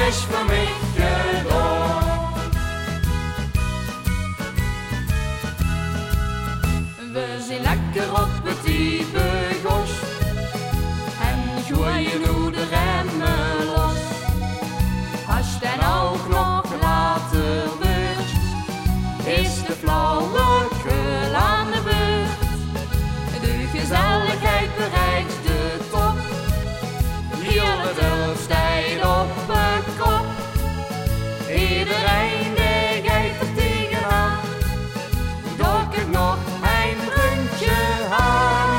is voor mij gedaan. We zijn lekker op het diepe gos en gooien nu de remmen los. Als je dan ook nog later wordt, is de flauwekul aan de beurt. De gezelligheid bereikt de top, heel het dorp staat op een kop. Iedereen die kijkt er tegenaan, doe ik nog een rondje aan.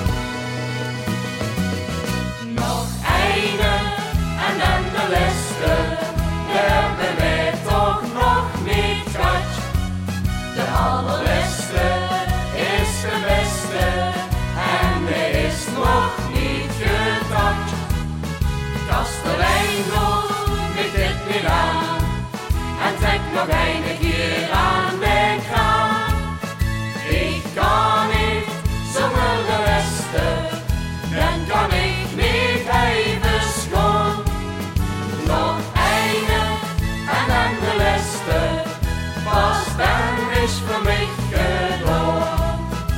Nog eene en dan de laatste, hebben wij toch nog niet gehad. De allerlaatste is de beste en die is nog niet getapt. Kastelein doet met dit niet aan en trek nog een keer aan de kraan. Ik kan niet zonder de beste, dan kan ik niet even schoon. Nog eine en dan de laatste, pas dan is voor mij gedaan.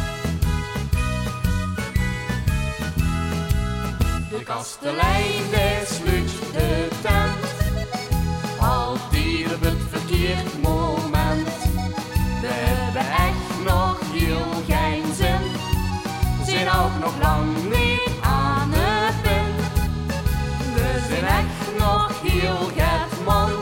De kastelein die sluit de tent, altijd op het verkeerd moment. We hebben echt nog heel geen zin, zijn ook nog lang niet aan het punt. We zijn echt nog heel het man.